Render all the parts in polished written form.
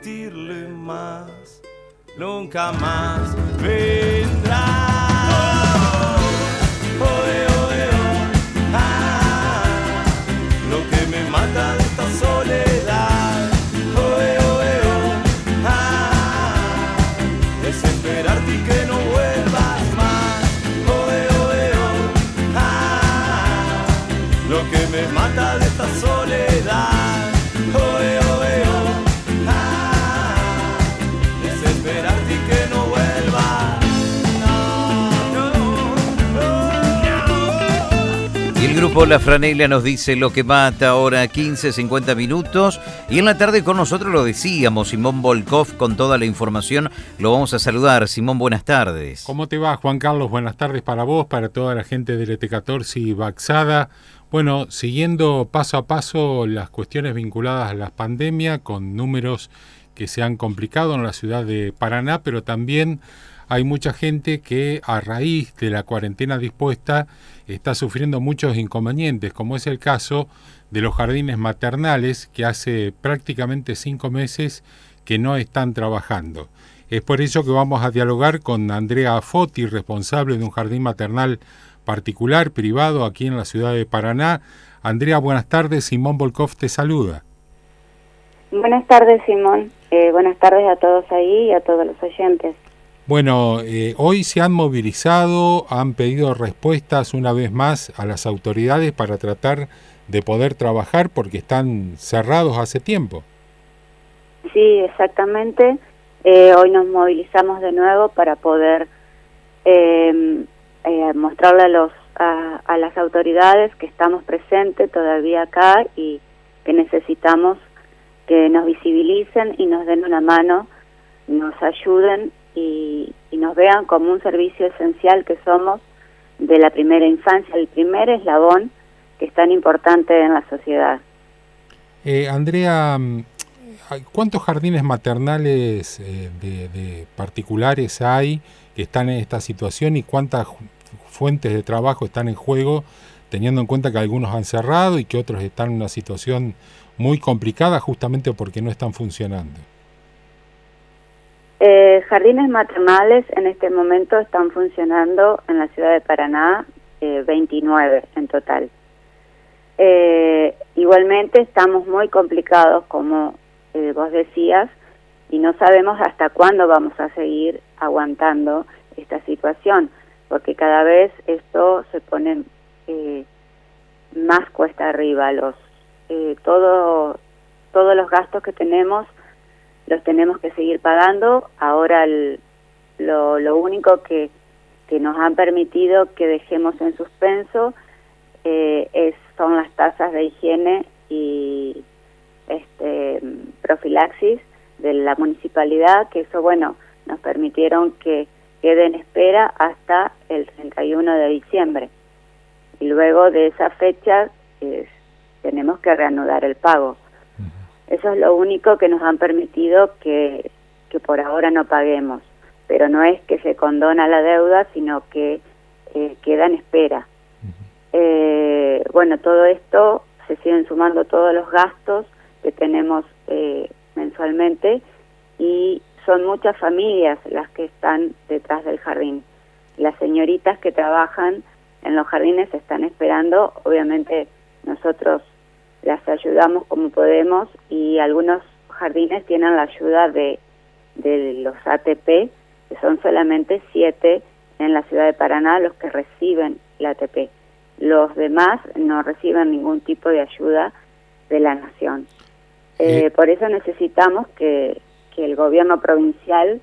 insistirle más, nunca más vendrá. Lo que me mata de esta soledad, es esperarte y que no vuelvas más. Lo que me mata de esta soledad, es esperarte y que no vuelvas. Y el grupo La Franela nos dice lo que mata, ahora 15:50 minutos. Y en la tarde con nosotros lo decíamos, Simón Volkov con toda la información. Lo vamos a saludar. Simón, buenas tardes. ¿Cómo te va, Juan Carlos? Buenas tardes para vos, para toda la gente del ET14 y Baxada. Bueno, siguiendo paso a paso las cuestiones vinculadas a la pandemia, con números que se han complicado en la ciudad de Paraná, pero también hay mucha gente que a raíz de la cuarentena dispuesta está sufriendo muchos inconvenientes, como es el caso de los jardines maternales, que hace prácticamente 5 meses que no están trabajando. Es por eso que vamos a dialogar con Andrea Foti, responsable de un jardín maternal particular, privado, aquí en la ciudad de Paraná. Andrea, buenas tardes. Simón Volkov te saluda. Buenas tardes, Simón. Buenas tardes a todos ahí y a todos los oyentes. Bueno, hoy se han movilizado, han pedido respuestas una vez más a las autoridades para tratar de poder trabajar porque están cerrados hace tiempo. Sí, exactamente. Hoy nos movilizamos de nuevo para poder mostrarle a las autoridades que estamos presentes todavía acá y que necesitamos que nos visibilicen y nos den una mano, nos ayuden y nos vean como un servicio esencial que somos de la primera infancia, el primer eslabón que es tan importante en la sociedad. Andrea, ¿cuántos jardines maternales de particulares hay que están en esta situación y cuántas fuentes de trabajo están en juego, teniendo en cuenta que algunos han cerrado y que otros están en una situación muy complicada justamente porque no están funcionando? Jardines maternales en este momento están funcionando en la ciudad de Paraná, 29 en total. Igualmente estamos muy complicados, como vos decías, y no sabemos hasta cuándo vamos a seguir aguantando esta situación, porque cada vez esto se pone más cuesta arriba. Todos los gastos que tenemos los tenemos que seguir pagando. Ahora lo único que nos han permitido que dejemos en suspenso son las tasas de higiene y profilaxis de la municipalidad, que eso, bueno, nos permitieron que quede en espera hasta el 31 de diciembre. Y luego de esa fecha tenemos que reanudar el pago. Eso es lo único que nos han permitido que por ahora no paguemos, pero no es que se condona la deuda, sino que queda en espera. Bueno, todo esto, se siguen sumando todos los gastos que tenemos mensualmente y son muchas familias las que están detrás del jardín. Las señoritas que trabajan en los jardines están esperando, obviamente nosotros las ayudamos como podemos y algunos jardines tienen la ayuda de los ATP, que son solamente 7 en la ciudad de Paraná los que reciben la ATP. Los demás no reciben ningún tipo de ayuda de la nación. Por eso necesitamos que el gobierno provincial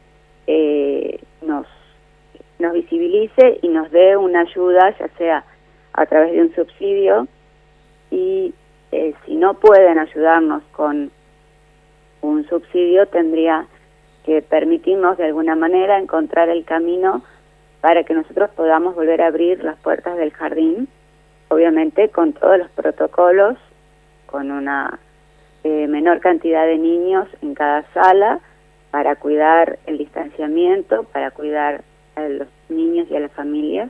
nos visibilice y nos dé una ayuda, ya sea a través de un subsidio, y si no pueden ayudarnos con un subsidio, tendría que permitirnos de alguna manera encontrar el camino para que nosotros podamos volver a abrir las puertas del jardín, obviamente con todos los protocolos, con una menor cantidad de niños en cada sala, para cuidar el distanciamiento, para cuidar a los niños y a las familias,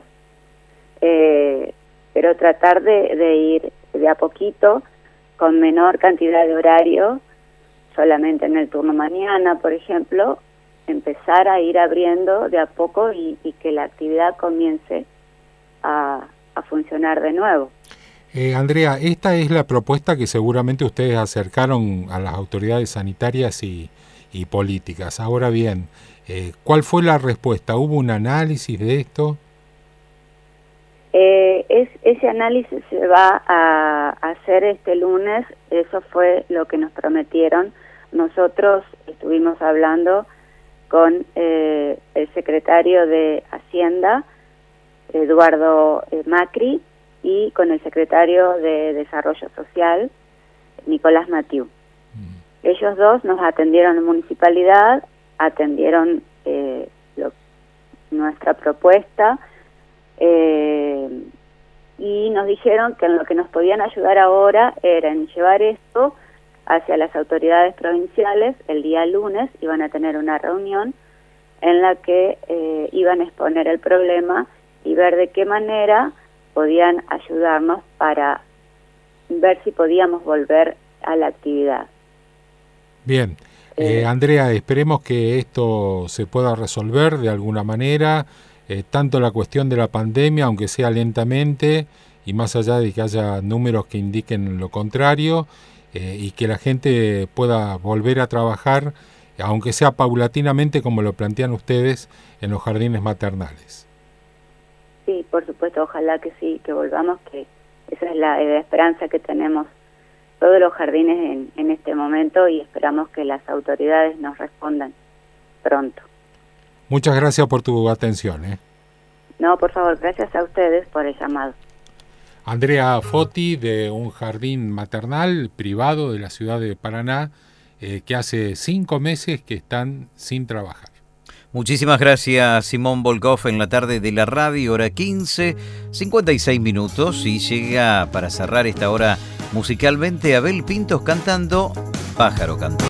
pero tratar de ir de a poquito, con menor cantidad de horario, solamente en el turno mañana, por ejemplo, empezar a ir abriendo de a poco y que la actividad comience a funcionar de nuevo. Andrea, esta es la propuesta que seguramente ustedes acercaron a las autoridades sanitarias y políticas. Ahora bien, ¿cuál fue la respuesta? ¿Hubo un análisis de esto? Ese análisis se va a hacer este lunes. Eso fue lo que nos prometieron. Nosotros estuvimos hablando con el secretario de Hacienda, Eduardo Macri, y con el secretario de Desarrollo Social, Nicolás Matiu. Ellos dos nos atendieron en municipalidad, atendieron nuestra propuesta, y nos dijeron que en lo que nos podían ayudar ahora era en llevar esto hacia las autoridades provinciales. El día lunes iban a tener una reunión en la que iban a exponer el problema y ver de qué manera podían ayudarnos para ver si podíamos volver a la actividad. Bien, Andrea, esperemos que esto se pueda resolver de alguna manera, tanto la cuestión de la pandemia, aunque sea lentamente, y más allá de que haya números que indiquen lo contrario, y que la gente pueda volver a trabajar, aunque sea paulatinamente, como lo plantean ustedes, en los jardines maternales. Sí, por supuesto, ojalá que sí, que volvamos, que esa es la esperanza que tenemos todos los jardines en este momento, y esperamos que las autoridades nos respondan pronto. Muchas gracias por tu atención. No, por favor, gracias a ustedes por el llamado. Andrea Foti, de un jardín maternal privado de la ciudad de Paraná, que hace 5 meses que están sin trabajar. Muchísimas gracias, Simón Volkov, en la tarde de la radio, hora 15, 56 minutos, y llega para cerrar esta hora musicalmente Abel Pintos cantando Pájaro Cantor.